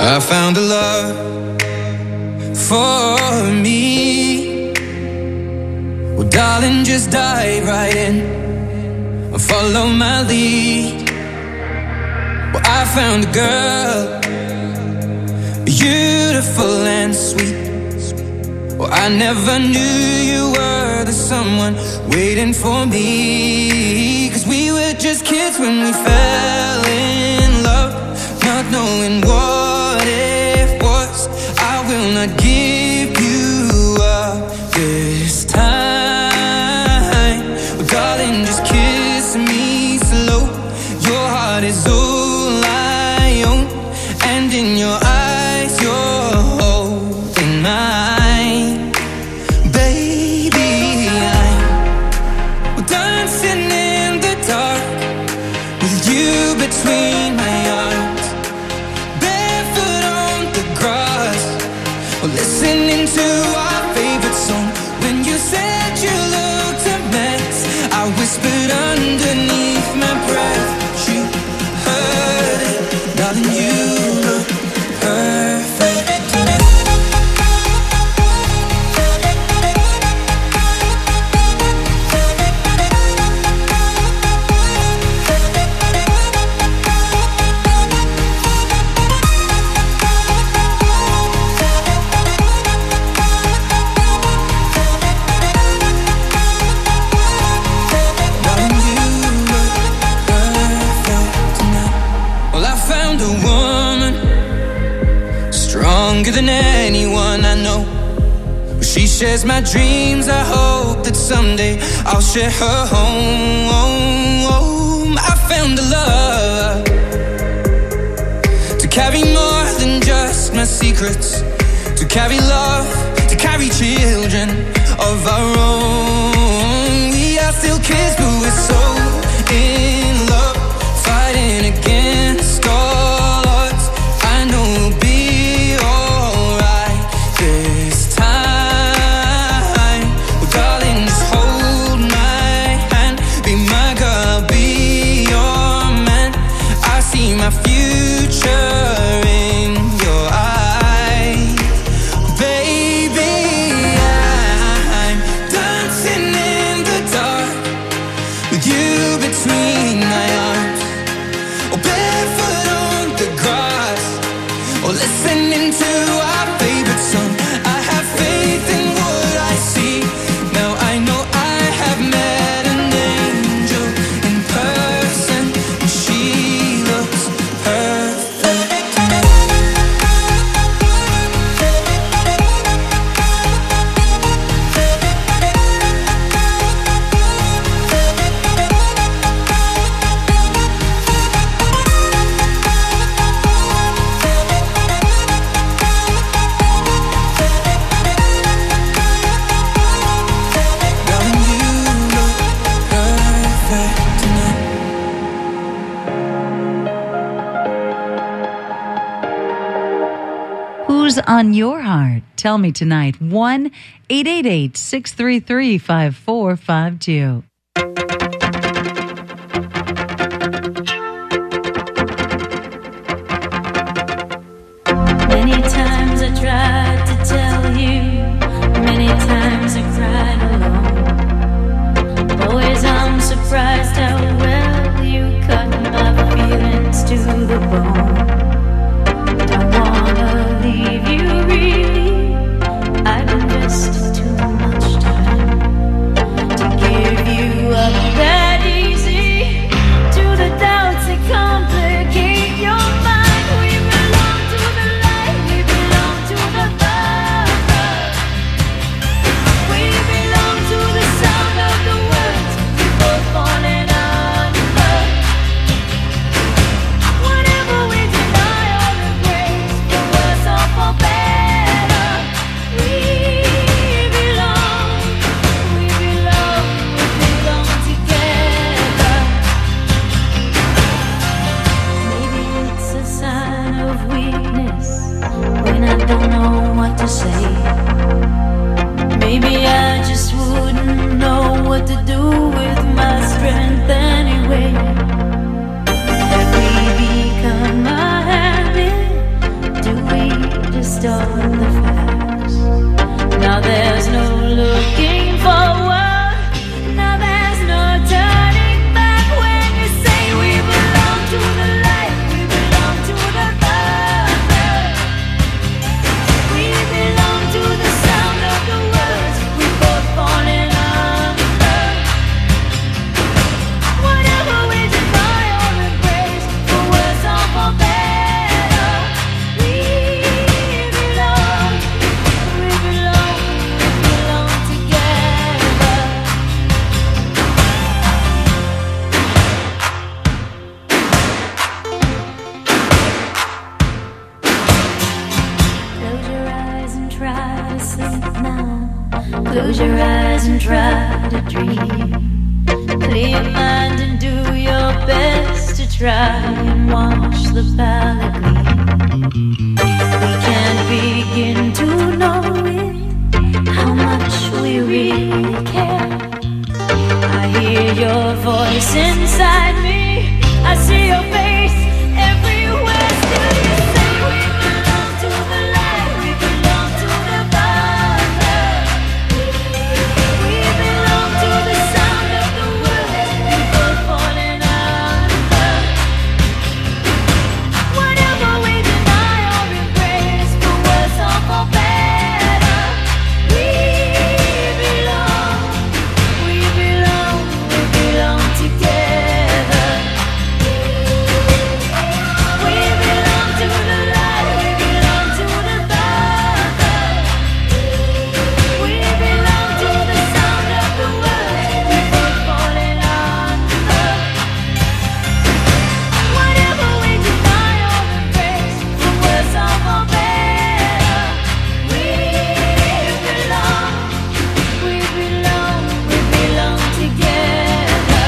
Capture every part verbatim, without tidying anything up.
I found a love for me. Well, darling, just dive right in and follow my lead. Well, I found a girl, beautiful and sweet. Well, I never knew you were the someone waiting for me. 'Cause we were just kids when we fell in love, not knowing what it was. I will not give you up this time. Well, darling, just kiss me slow. Your heart is all I own, and in your eyes you're holding mine. Baby, I'm dancing in the dark with you between my arms, barefoot on the grass, or listening to our favorite song. When you said you looked a mess, I whispered underneath my breath, but you heard it, darling, you look perfect tonight. Stronger than anyone I know. She shares my dreams. I hope that someday I'll share her home. I found a love to carry more than just my secrets, to carry love, to carry children of our own. We are still kids, but we're so in love, fighting against all odds. I know we'll be my future in your eyes. Baby, I'm dancing in the dark with you between my arms, or barefoot on the grass, or listening to our favorite song. I have faith in what I see. Now I know I have met an angel in person, and she looks on your heart. Tell me tonight. one eight eight eight, six three three, five four five two. Many times I tried to tell you, many times I cried alone. Always I'm surprised how well you cut my feelings to the bone. Don't wanna leave you, really. I've invested too much time to give you try to dream. Clear your mind and do your best to try and watch the palette gleam. We can't begin to know it, how much we really care. I hear your voice inside me, I see your face everywhere. Still you say we belong to the light, we belong to the Father. We belong to the sound of the world, people falling under. Whatever we deny or embrace, for worse or for better, we belong, we belong, we belong together. We belong to the light, we belong to the Father. We belong to the sound of the world, people falling under. Whatever we deny or embrace, for worse or for better, we belong, we belong, we belong together.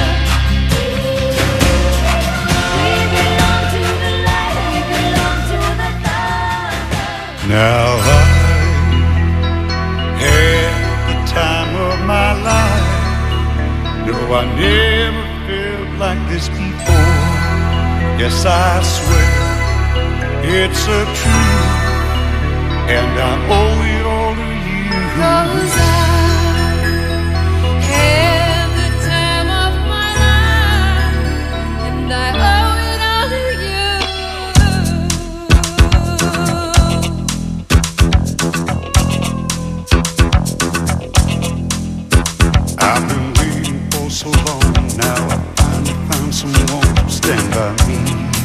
We belong to the light, we belong to the Father. Now I had the time of my life. No, I never felt like this before. Yes, I swear it's a truth, and I owe it all to you. 'Cause I had the time of my life, and I owe it all to you. I've been waiting for so long. Now I finally found someone to stand by me.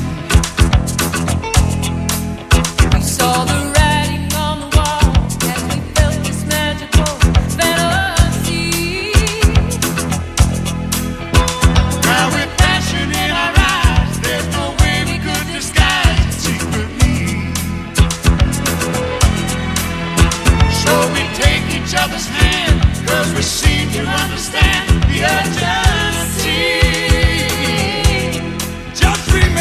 We saw the writing on the wall as we felt this magical fantasy. Now with passion in our eyes, there's no way we could disguise it secretly. So we take each other's hand, 'cause we seem to understand the urgency. Just remember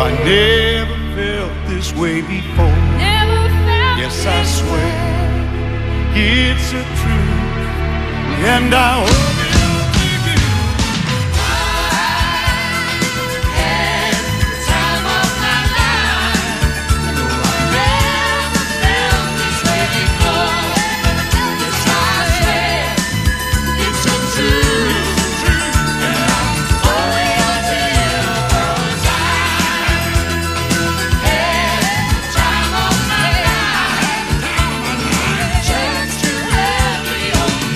I never felt this way before. Never felt Yes, this I swear it's a truth, and I hope it only do. Had the time of my life. I never felt this way before. Yes, I swear it's a truth, and I owe it to you 'cause I had the time of my life. Chance to every open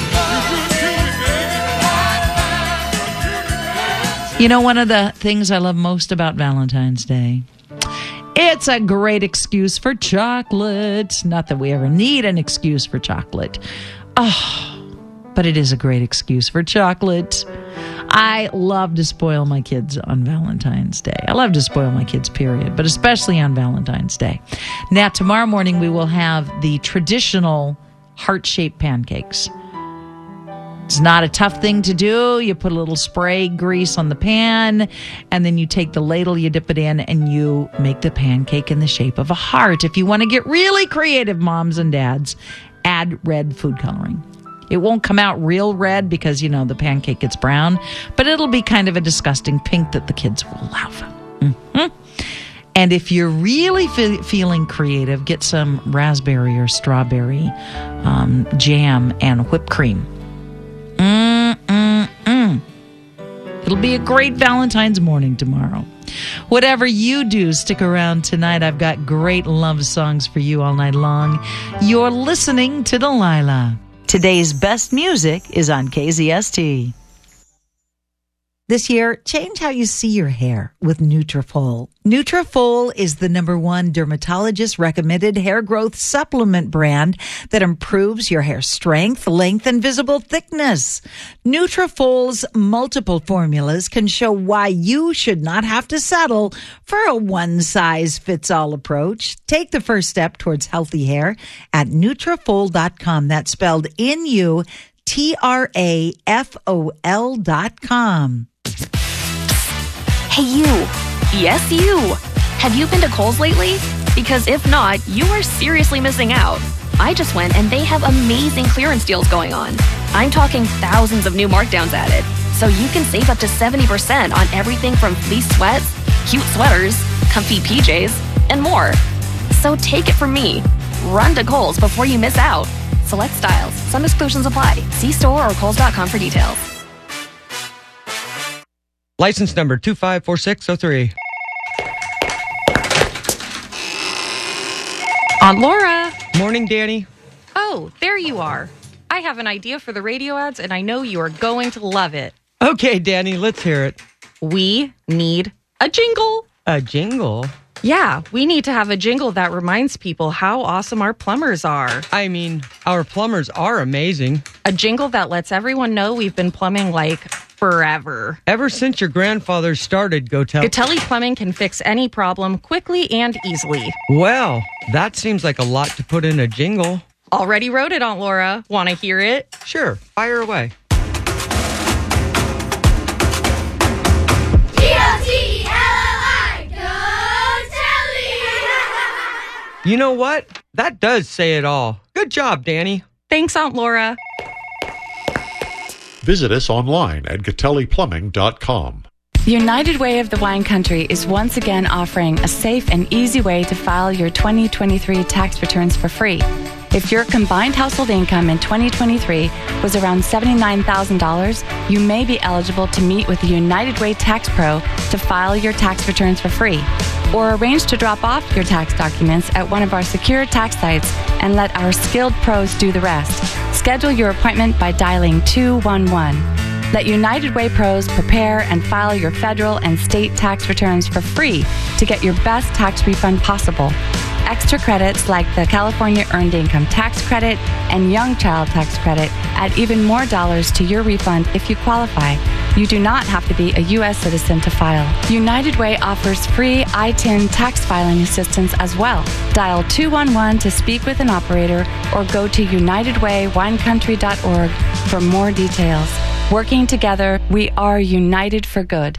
You know, one of the things I love most about Valentine's Day, it's a great excuse for chocolate. Not that we ever need an excuse for chocolate. Oh, but it is a great excuse for chocolate. I love to spoil my kids on Valentine's Day. I love to spoil my kids, period, but especially on Valentine's Day. Now, tomorrow morning, we will have the traditional heart-shaped pancakes. It's not a tough thing to do. You put a little spray grease on the pan, and then you take the ladle, you dip it in, and you make the pancake in the shape of a heart. If you want to get really creative, moms and dads, add red food coloring. It won't come out real red because, you know, the pancake gets brown, but it'll be kind of a disgusting pink that the kids will love. Mm-hmm. And if you're really fe- feeling creative, get some raspberry or strawberry um, jam and whipped cream. Mm-mm-mm. It'll be a great Valentine's morning tomorrow. Whatever you do, stick around tonight. I've got great love songs for you all night long. You're listening to Delilah. Today's best music is on K Z S T. This year, change how you see your hair with Nutrafol. Nutrafol is the number one dermatologist-recommended hair growth supplement brand that improves your hair strength, length, and visible thickness. Nutrafol's multiple formulas can show why you should not have to settle for a one-size-fits-all approach. Take the first step towards healthy hair at Nutrafol dot com. That's spelled N U T R A F O L dot com. Hey, you. Yes, you. Have you been to Kohl's lately? Because if not, you are seriously missing out. I just went and they have amazing clearance deals going on. I'm talking thousands of new markdowns added. So you can save up to seventy percent on everything from fleece sweats, cute sweaters, comfy P Js, and more. So take it from me. Run to Kohl's before you miss out. Select styles. Some exclusions apply. See store or kohls dot com for details. License number two five four six zero three. Aunt Laura. Morning, Danny. Oh, there you are. I have an idea for the radio ads, and I know you are going to love it. Okay, Danny, let's hear it. We need a jingle. A jingle? Yeah, we need to have a jingle that reminds people how awesome our plumbers are. I mean, our plumbers are amazing. A jingle that lets everyone know we've been plumbing like forever. Ever since your grandfather started, Gotel. Gatelli Plumbing can fix any problem quickly and easily. Well, that seems like a lot to put in a jingle. Already wrote it, Aunt Laura. Want to hear it? Sure, fire away. You know what? That does say it all. Good job, Danny. Thanks, Aunt Laura. Visit us online at gatelli plumbing dot com. United Way of the Wine Country is once again offering a safe and easy way to file your twenty twenty-three tax returns for free. If your combined household income in twenty twenty-three was around seventy-nine thousand dollars, you may be eligible to meet with the United Way Tax Pro to file your tax returns for free. Or arrange to drop off your tax documents at one of our secure tax sites and let our skilled pros do the rest. Schedule your appointment by dialing two one one. Let United Way pros prepare and file your federal and state tax returns for free to get your best tax refund possible. Extra credits like the California Earned Income Tax Credit and Young Child Tax Credit add even more dollars to your refund if you qualify. You do not have to be a U S citizen to file. United Way offers free I T I N tax filing assistance as well. Dial two one one to speak with an operator or go to united way wine country dot org for more details. Working together, we are united for good. It's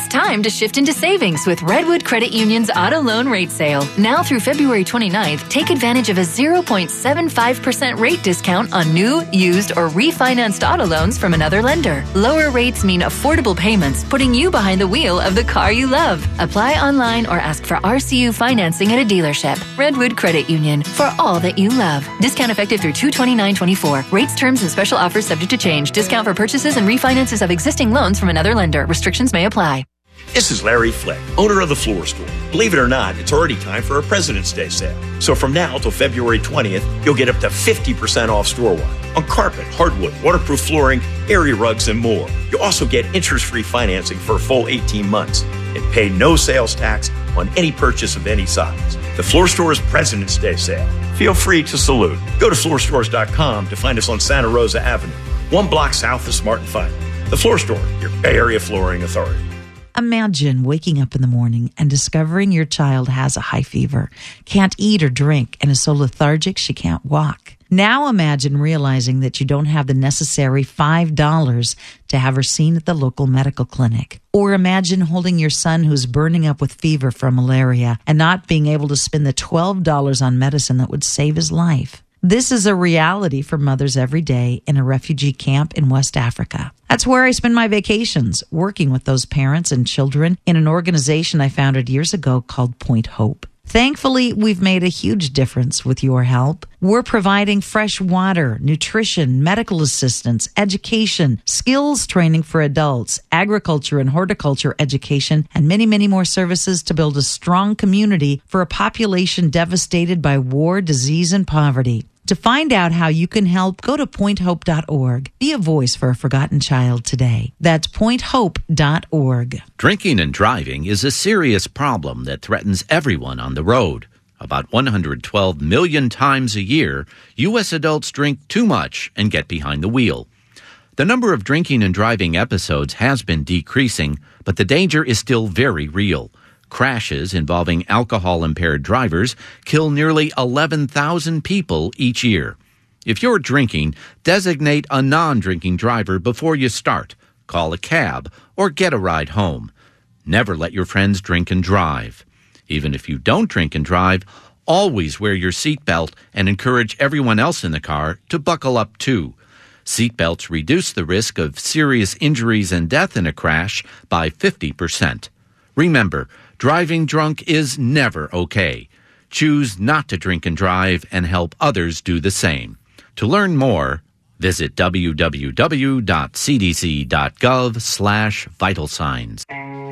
It's time to shift into savings with Redwood Credit Union's Auto Loan Rate Sale. Now through February twenty-ninth, take advantage of a zero point seven five percent rate discount on new, used, or refinanced auto loans from another lender. Lower rates mean affordable payments, putting you behind the wheel of the car you love. Apply online or ask for R C U financing at a dealership. Redwood Credit Union, for all that you love. Discount effective through two twenty-nine twenty-four. Rates, terms, and special offers subject to change. Discount for purchases and refinances of existing loans from another lender. Restrictions may apply. This is Larry Flick, owner of The Floor Store. Believe it or not, it's already time for a President's Day sale. So from now till February twentieth, you'll get up to fifty percent off store-wide on carpet, hardwood, waterproof flooring, area rugs, and more. You'll also get interest-free financing for a full eighteen months and pay no sales tax on any purchase of any size. The Floor Store's President's Day sale. Feel free to salute. Go to floor stores dot com to find us on Santa Rosa Avenue, one block south of Smart and Final. The Floor Store, your Bay Area flooring authority. Imagine waking up in the morning and discovering your child has a high fever, can't eat or drink, and is so lethargic she can't walk. Now imagine realizing that you don't have the necessary five dollars to have her seen at the local medical clinic. Or imagine holding your son who's burning up with fever from malaria and not being able to spend the twelve dollars on medicine that would save his life. This is a reality for mothers every day in a refugee camp in West Africa. That's where I spend my vacations, working with those parents and children in an organization I founded years ago called Point Hope. Thankfully, we've made a huge difference with your help. We're providing fresh water, nutrition, medical assistance, education, skills training for adults, agriculture and horticulture education, and many, many more services to build a strong community for a population devastated by war, disease, and poverty. To find out how you can help, go to point hope dot org. Be a voice for a forgotten child today. That's point hope dot org. Drinking and driving is a serious problem that threatens everyone on the road. About one hundred twelve million times a year, U S adults drink too much and get behind the wheel. The number of drinking and driving episodes has been decreasing, but the danger is still very real. Crashes involving alcohol-impaired drivers kill nearly eleven thousand people each year. If you're drinking, designate a non-drinking driver before you start. Call a cab or get a ride home. Never let your friends drink and drive. Even if you don't drink and drive, always wear your seatbelt and encourage everyone else in the car to buckle up too. Seatbelts reduce the risk of serious injuries and death in a crash by fifty percent. Remember, driving drunk is never okay. Choose not to drink and drive and help others do the same. To learn more, visit w w w dot c d c dot gov slash vital signs.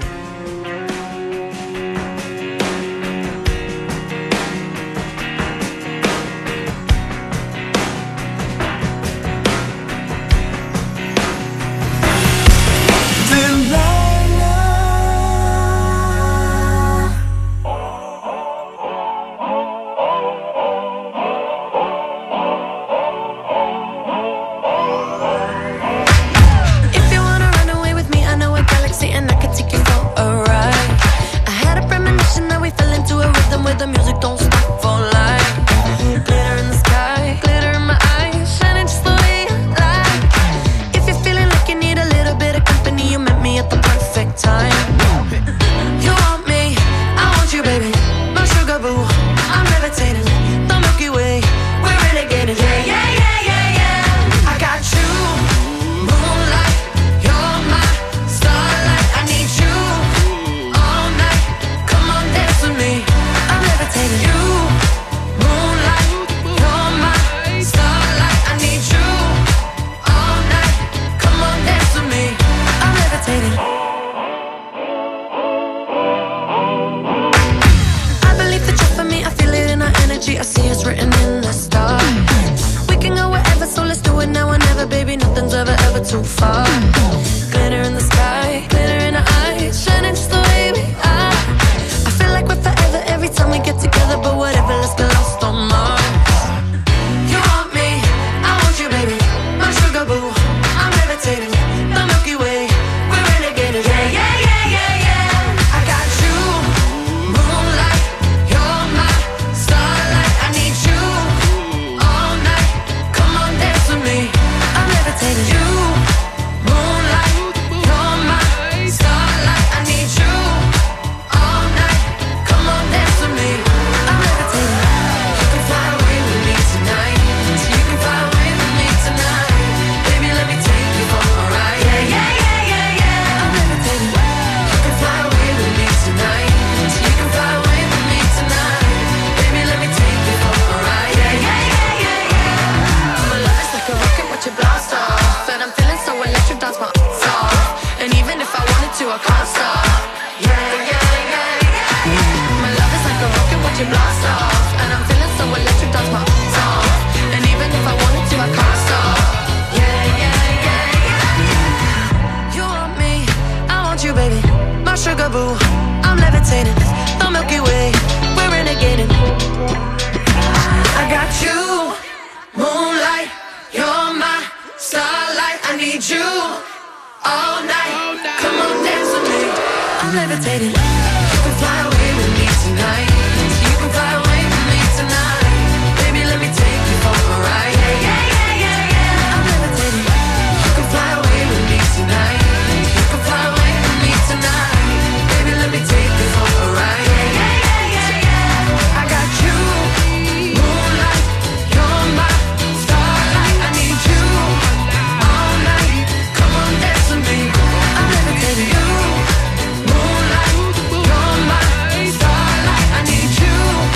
The music don't stop for life. Glitter in the sky, glitter in my eyes, shining just the way I like. If you're feeling like you need a little bit of company, you met me at the perfect time. You want me, I want you, baby. My sugar boo, I'm levitating. The Milky Way, we're renegading. Yeah, yeah, yeah, yeah, yeah. I got you, moonlight. You're my starlight. I need you all night. Come on, dance with me. I'm levitating. You watch it blast off. And I'm feeling so electric, that's my song. And even if I wanted to, I can't stop. Yeah, yeah, yeah, yeah. You want me, I want you, baby. My sugar boo, I'm levitating. The Milky Way, we're renegading. I got you, moonlight, you're my starlight. I need you all night. Come on, dance with me. I'm levitating. You can fly away with me tonight. You can fly away with me tonight. Baby, let me take you for a ride. Yeah, yeah, yeah, yeah, yeah. I'm levitating. You can fly away with me tonight. You can fly away with me tonight. Baby, let me take you for a ride. Yeah, yeah, yeah, yeah, yeah. I got you, moonlight, you're my starlight. I need you all night. Come on, dance with me. I'm levitating. You, moonlight, you're my starlight. I need you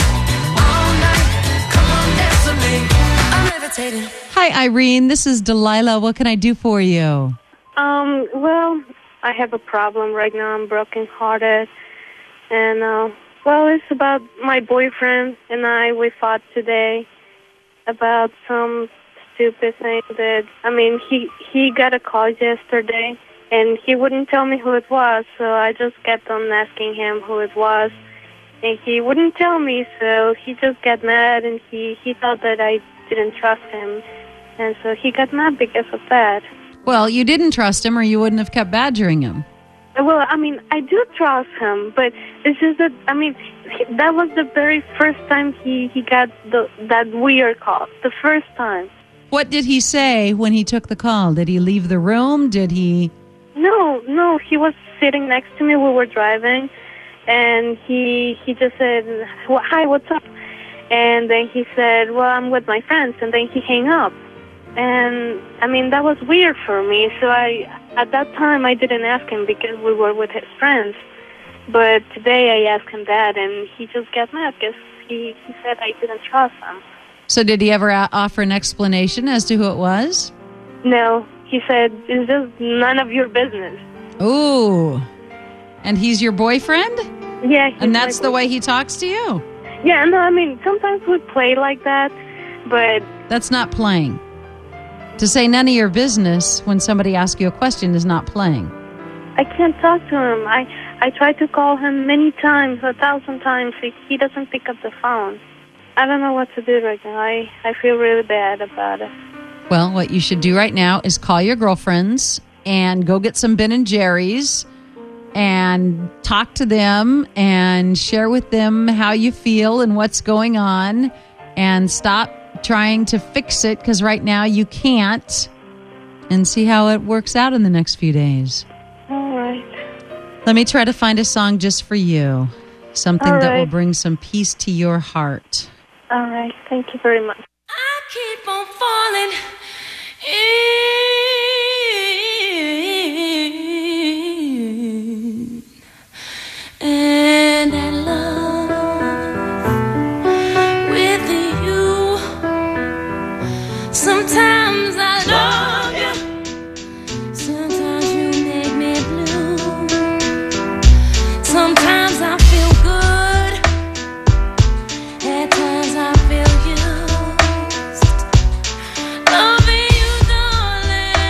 all night. Come on, dance with me. I'm levitating. Hi, Irene. This is Delilah. What can I do for you? Um, well, I have a problem right now. I'm brokenhearted. And, uh, well, it's about my boyfriend and I. We fought today about some stupid thing that, I mean, he, he got a call yesterday and he wouldn't tell me who it was. So I just kept on asking him who it was. And he wouldn't tell me, so he just got mad and he, he thought that I didn't trust him. And so he got mad because of that. Well, you didn't trust him or you wouldn't have kept badgering him. Well, I mean, I do trust him, but it's just that, I mean, he, that was the very first time he, he got the, that weird call. The first time. What did he say when he took the call? Did he leave the room? Did he... No, no, he was sitting next to me. We were driving, and he he just said, well, hi, what's up? And then he said, well, I'm with my friends, and then he hung up. And, I mean, that was weird for me, so I, at that time, I didn't ask him because we were with his friends. But today I asked him that, and he just got mad because he, he said I didn't trust him. So did he ever a- offer an explanation as to who it was? No, he said, it's just none of your business. Ooh. And he's your boyfriend? Yeah. he's And that's my the way he talks to you? Yeah, no, I mean, sometimes we play like that, but... That's not playing. To say none of your business when somebody asks you a question is not playing. I can't talk to him. I, I tried to call him many times, a thousand times. He, he doesn't pick up the phone. I don't know what to do right now. I, I feel really bad about it. Well, what you should do right now is call your girlfriends and go get some Ben and Jerry's and talk to them and share with them how you feel and what's going on and stop trying to fix it because right now you can't, and see how it works out in the next few days. All right. Let me try to find a song just for you. Something All that will right. bring some peace to your heart. All right. Thank you very much. I keep on falling in, and I love with you. Sometimes I love you, sometimes you make me blue. Sometimes I feel good, at times I feel used. Loving you, darling.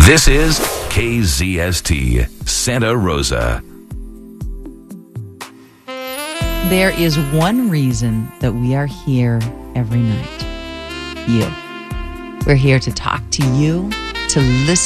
This is K Z S T, Santa Rosa. There is one reason that we are here every night. You. We're here to talk to you, to listen.